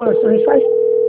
Você faz?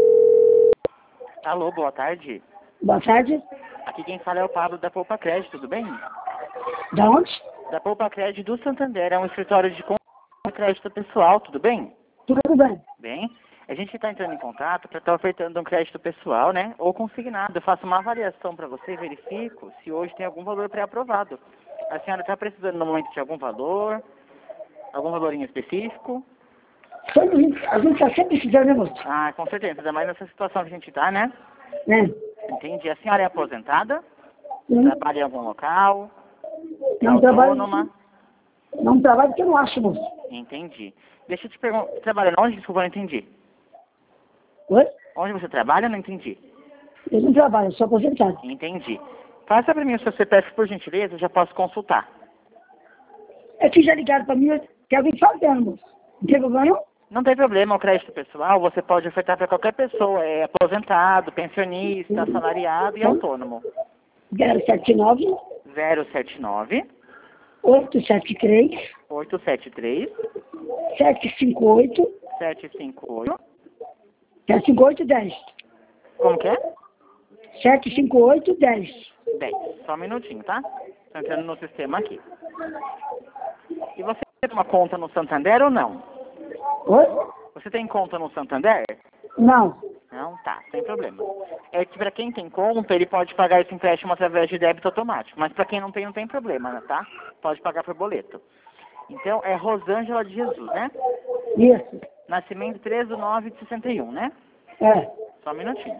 Alô, boa tarde. Boa tarde. Aqui quem fala é o Pablo da Poupa Crédito, tudo bem? Da onde? Da Poupa Crédito do Santander, é um escritório de crédito pessoal, tudo bem? Tudo bem. Bem, a gente está entrando em contato para estar ofertando um crédito pessoal, né? Ou consignado. Eu faço uma avaliação para você e verifico se hoje tem algum valor pré-aprovado. A senhora está precisando no momento de algum valor em específico? A gente está sempre precisando, né, moço? Ah, com certeza, ainda mais nessa situação que a gente está, né? Né? Entendi. A senhora é aposentada? Sim. Trabalha em algum local? É Não trabalho. autônoma? Não trabalho porque eu não acho, moço. Entendi. Deixa eu te perguntar, trabalha onde? Desculpa, eu não entendi. Oi? Onde você trabalha? Eu não entendi. Eu não trabalho, eu sou aposentado. Entendi. Faça para mim o seu CPF, por gentileza, eu já posso consultar. É que já ligaram para mim, que alguém fazendo, moço. Não tem problema? Não tem problema, o crédito pessoal você pode ofertar para qualquer pessoa, é aposentado, pensionista, assalariado e autônomo. 079 079 873 873 758 758 758 10. Como que é? 758 10. 10. Só um minutinho, tá? Estou entrando no sistema aqui. E você tem uma conta no Santander ou não? Oi? Você tem conta no Santander? Não. Não, tá, sem problema. É que para quem tem conta, ele pode pagar esse empréstimo através de débito automático. Mas para quem não tem problema, né, tá? Pode pagar por boleto. Então, é Rosângela de Jesus, né? Isso. Nascimento 13/9/61, né? É. Só um minutinho.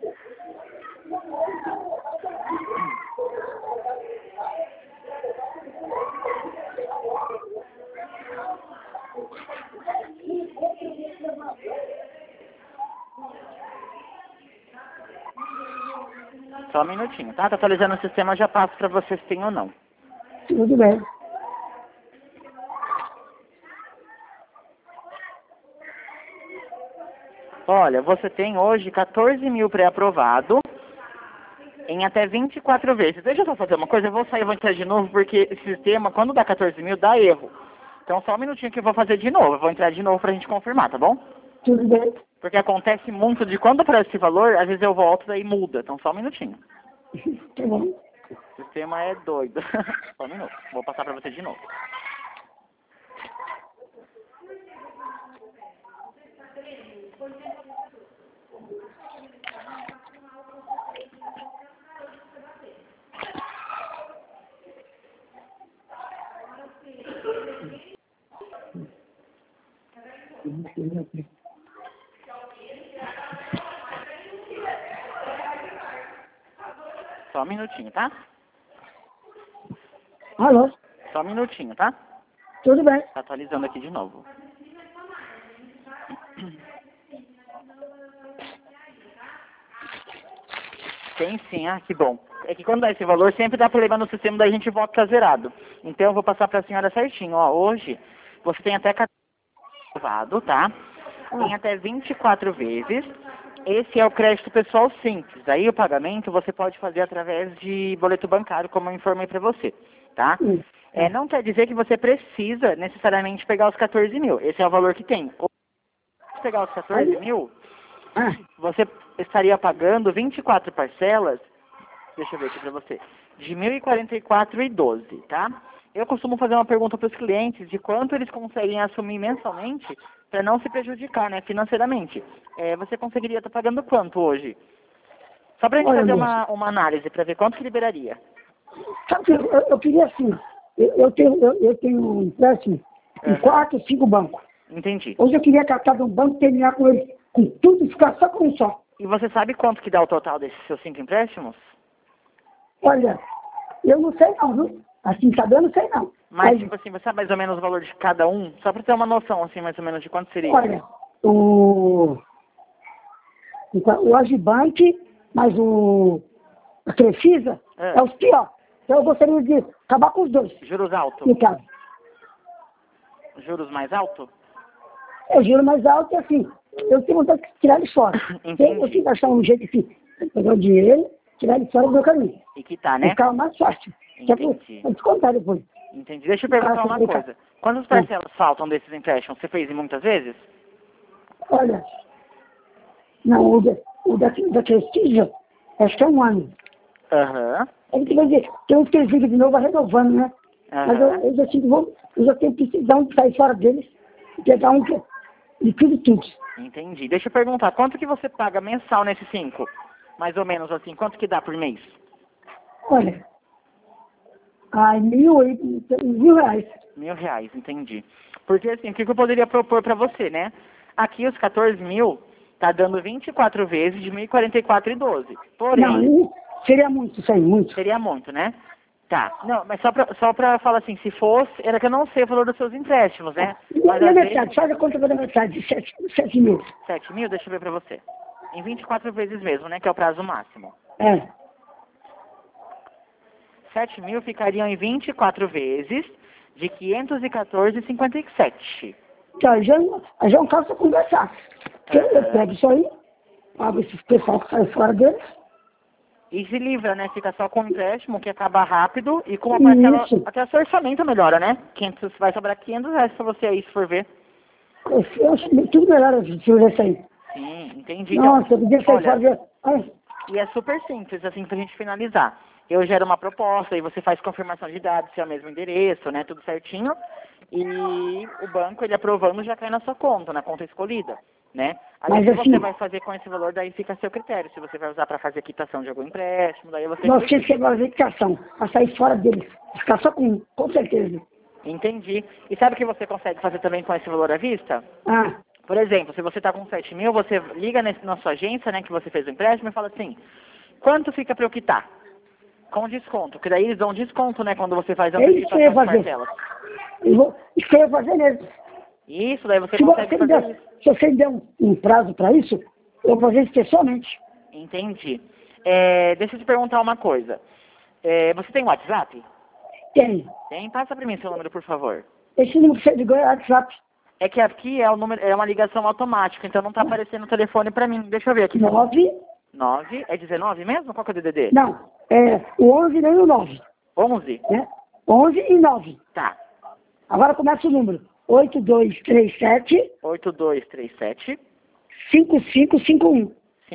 Só um minutinho, tá? Tá atualizando o sistema, já passo para você se tem ou não. Tudo bem. Olha, você tem hoje 14 mil pré-aprovado em até 24 vezes. Deixa eu só fazer uma coisa, eu vou sair e vou entrar de novo, porque esse sistema, quando dá 14 mil, dá erro. Então só um minutinho que eu vou fazer de novo. Eu vou entrar de novo pra gente confirmar, tá bom? Tudo bem. Porque acontece muito de quando aparece esse valor, às vezes eu volto, daí muda. Então só um minutinho. Tá bom. O sistema é doido. Só um minuto. Vou passar pra você de novo. Só um minutinho, tá? Alô? Só um minutinho, tá? Tudo bem. Tá atualizando aqui de novo. Tem sim, ah, que bom. É que quando dá esse valor, sempre dá problema no sistema, daí a gente volta pra zerado. Então eu vou passar pra senhora certinho, ó. Hoje, você tem até aprovado, tá? Em até 24 vezes. Esse é o crédito pessoal simples. Aí o pagamento você pode fazer através de boleto bancário, como eu informei pra você, tá? Não quer dizer que você precisa necessariamente pegar os 14 mil. Esse é o valor que tem. Ou se pegar os 14 mil, você estaria pagando 24 parcelas, deixa eu ver aqui pra você, de R$ 1.044,12, tá? Eu costumo fazer uma pergunta para os clientes de quanto eles conseguem assumir mensalmente para não se prejudicar, né, financeiramente. Você conseguiria estar pagando quanto hoje? Só pra gente fazer uma análise para ver quanto que liberaria. Sabe que eu queria assim, eu tenho um empréstimo em 4, 5 bancos. Entendi. Hoje eu queria tratar de um banco, terminar com ele, com tudo e ficar só com um só. E você sabe quanto que dá o total desses seus 5 empréstimos? Olha, eu não sei não, viu? Assim, sabe, eu não sei não. Mas, tipo assim, você sabe mais ou menos o valor de cada um? Só para ter uma noção, assim, mais ou menos de quanto seria? Olha, o Agibank, mas a Crefisa é os piores. Então eu gostaria de acabar com os dois. Juros altos? No caso. Juros mais altos? É juro mais alto e assim, eu tenho vontade de tirar ele fora. Eu tenho que achar um jeito assim, pegar o dinheiro, tirar ele fora do meu caminho. E quitar, né? Ficar mais fácil. Entendi. Vou descontar depois. Entendi. Deixa eu perguntar uma coisa. Quantas parcelas faltam desses empréstimos? Você fez em muitas vezes? Olha, Não, da Prestígio, acho que é um ano. Aham. Aí quer dizer, tem uns que eles ligam de novo, vai renovando, né? Mas eu já sinto, eu já tenho precisão de sair fora deles e pegar um que liquide tudo. Entendi. Deixa eu perguntar, quanto que você paga mensal nesses 5? Mais ou menos assim, quanto que dá por mês? Olha, ai, R$ 1.000. R$ 1.000, entendi. Porque assim, o que eu poderia propor pra você, né? Aqui os 14 mil tá dando 24 vezes de 1.044,12. Porém, Não, seria muito isso aí, muito. seria muito, né? Tá. Não, mas só pra falar assim, se fosse, era que eu não sei o valor dos seus empréstimos, né? Mas Na às metade, vezes, faz a conta da metade, 7 mil. 7 mil, deixa eu ver pra você. Em 24 vezes mesmo, né? Que é o prazo máximo. É. 7 mil ficariam em 24 vezes de 514,57. Então, já é um caso para conversar. Eu pego isso aí, pago esses pessoal que sai fora deles. E se livra, né? Fica só com o empréstimo, que acaba rápido, e com uma parcela, Isso. até seu orçamento melhora, né? 500, vai sobrar R$ 500 pra você aí, se for ver. Eu acho tudo melhor se fizer isso aí. Sim, entendi. Nossa, eu podia sair fora olha, deles. Ai, e é super simples, assim, pra gente finalizar. Eu gero uma proposta e você faz confirmação de dados, se é o mesmo endereço, né? Tudo certinho. E o banco, ele aprovando, já cai na sua conta, na conta escolhida, né? Aí Mas o que assim- você vai fazer com esse valor, daí fica a seu critério. Se você vai usar para fazer quitação de algum empréstimo, daí você... nós temos que agora verificação, para sair fora deles. Ficar só com certeza. Entendi. E sabe o que você consegue fazer também com esse valor à vista? Ah, Por exemplo, se você está com 7 mil, você liga na sua agência, né, que você fez o empréstimo e fala assim, quanto fica para eu quitar? Com desconto, que daí eles dão desconto, né, quando você faz a é isso que eu ia antecipação de fazer. parcelas. Isso que eu ia fazer mesmo. Isso, daí você Se consegue você, fazer isso. se você me der um prazo para isso, eu vou fazer isso pessoalmente. Entendi. Deixa eu te perguntar uma coisa. Você tem WhatsApp? Tem. Tem? Passa para mim seu número, por favor. Esse número que você ligou é WhatsApp. É que aqui é, o número, é uma ligação automática, então não tá aparecendo o telefone para mim. Deixa eu ver aqui. 9. 9, é 19 mesmo? Qual que é o DDD? Não, é o 11 nem o 9. 11? Né? 11 e 9. Tá. Agora começa o número. 8237 8237 5551.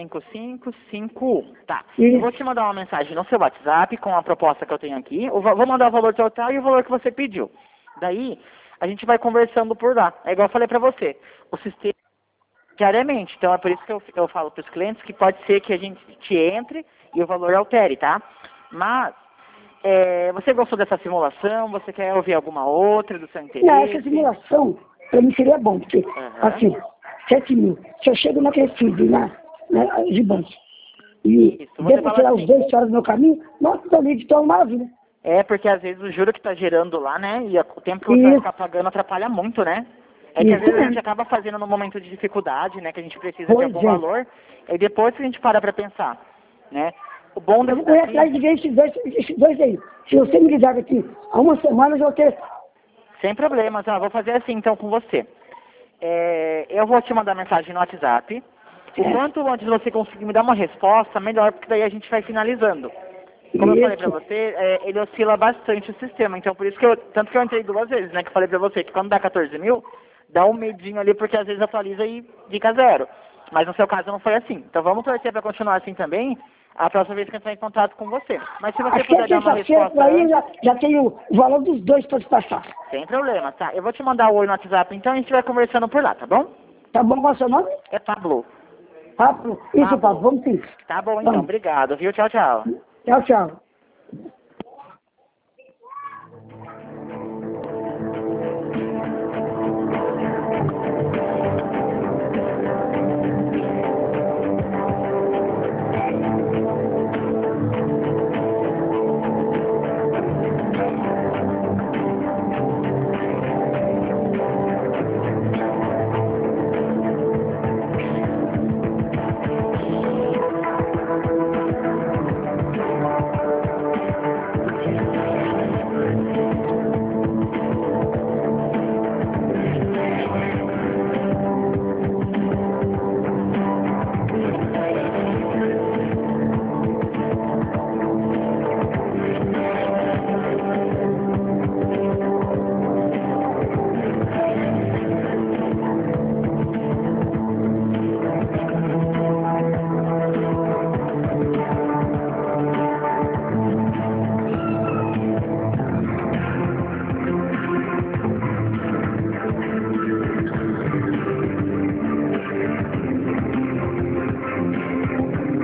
5551. Tá. Isso. Eu vou te mandar uma mensagem no seu WhatsApp com a proposta que eu tenho aqui. Eu vou mandar o valor total e o valor que você pediu. Daí, a gente vai conversando por lá. É igual eu falei pra você. O sistema diariamente. Então é por isso que eu falo para os clientes que pode ser que a gente te entre e o valor altere, tá? Mas, você gostou dessa simulação? Você quer ouvir alguma outra do seu interesse? Não, essa simulação, para mim seria bom, porque, assim, 7 mil. Se eu chego na Crescida, de banco, e Isso, você devo fala tirar assim. os 2 horas do meu caminho, nossa, tá livre, então é uma maravilha. É, porque às vezes o juro que tá gerando lá, né? E o tempo que você vai Isso. ficar pagando atrapalha muito, né? É que às Isso vezes a mesmo. gente acaba fazendo num momento de dificuldade, né? Que a gente precisa de Pois algum é. valor. E depois que a gente para pra pensar, né? O bom Eu desse vou correr daqui, atrás de ver esses dois aí. Se você me ligar aqui há uma semana, eu já vou ter. sem problemas, vou fazer assim então com você. Eu vou te mandar mensagem no WhatsApp. O quanto antes você conseguir me dar uma resposta, melhor, porque daí a gente vai finalizando. Como eu falei pra você, ele oscila bastante o sistema, então por isso que tanto que eu entrei 2 vezes, né, que eu falei pra você, que quando dá 14 mil, dá um medinho ali, porque às vezes atualiza e fica 0. Mas no seu caso não foi assim. Então vamos torcer pra continuar assim também, a próxima vez que eu entrar em contato com você. Mas se você Acho que puder dar uma terça-feira, resposta aí antes, já tem o valor dos dois para te passar. sem problema, tá? Eu vou te mandar o oi no WhatsApp, então a gente vai conversando por lá, tá bom? Tá bom? Qual é o seu nome? É Pablo. Pablo. Isso, Pablo. Pablo. Vamos sim. Tá bom então, Vamos. obrigado, viu? Tchau, tchau. Tchau, tchau.